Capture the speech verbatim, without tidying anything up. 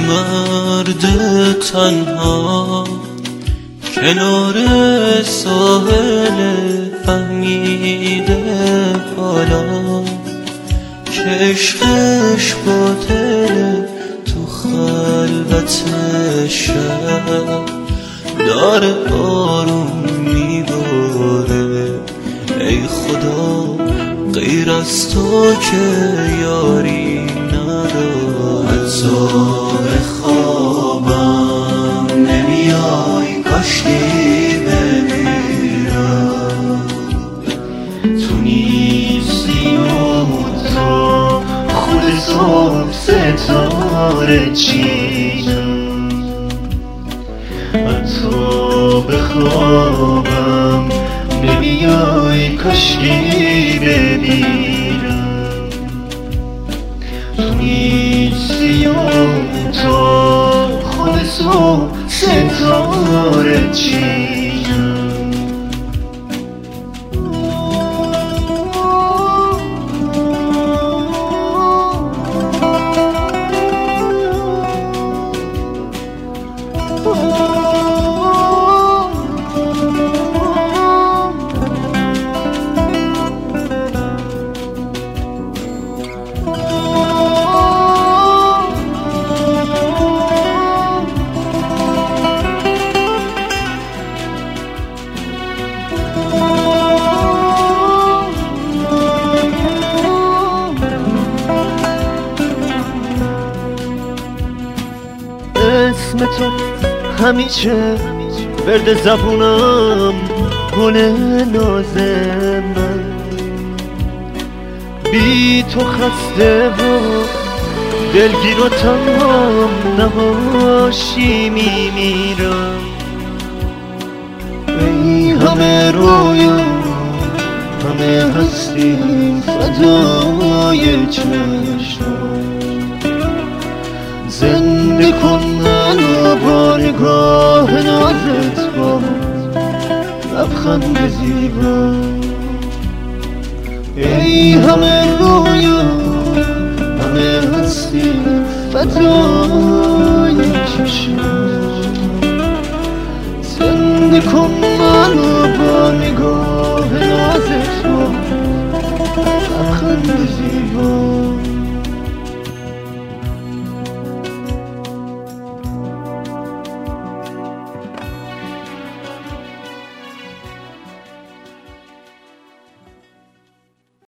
مرد تنها کنار ساحل فهمیده حالا که عشقش باطله، تو خلوت شب داره آروم میباره. ای خدا غیر از تو که یاری نداره. حتی به خوابم نمیای کاشکی بمیرم، تو نیستی و تو خود صبح ستاره چینم. حتی به خوابم نمیای کاشکی بمیرم، تو نیستی و تو خود صبح ستاره چینم. اسم تو همیشه ورد زبونم، گل ناز من. بی تو خسته و دلگیر و تنها نباشی میمیرم. ای همه رویا همه هستی فدای چشم، زنده کن منو با نگاه نازت، با لبخند زیبا. ای همه رویا همه هستی فدای چشم، زنده کن منو